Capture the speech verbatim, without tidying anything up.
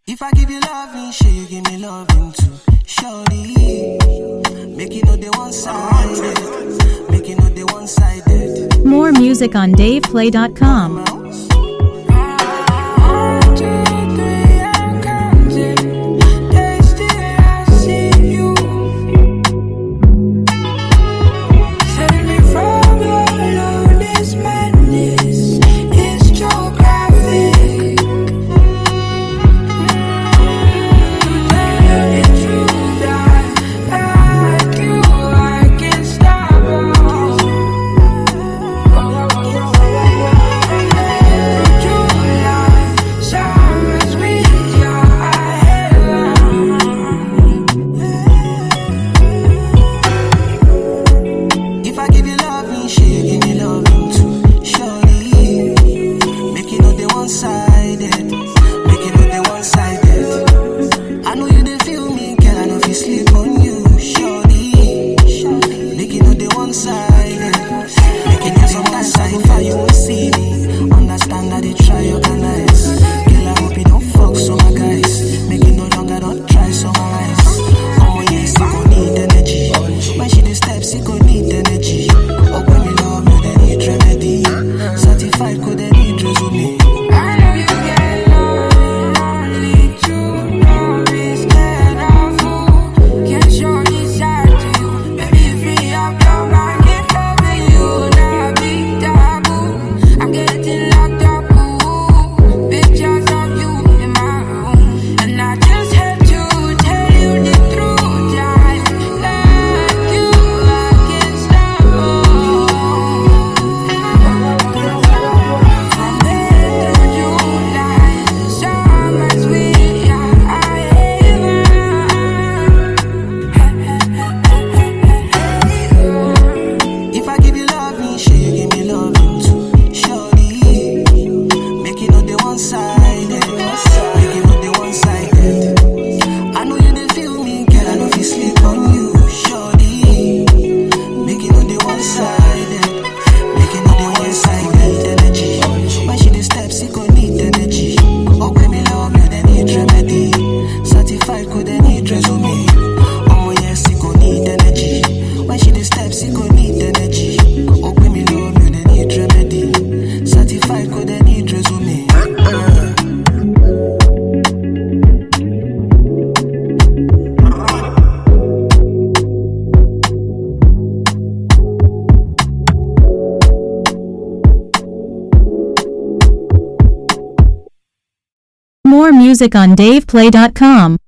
If I give you loving, sure you give me loving too. Shorty, make it know they one-sided. Make it know they one-sided. More music on Dave Play dot com. More music on Dave Play dot com.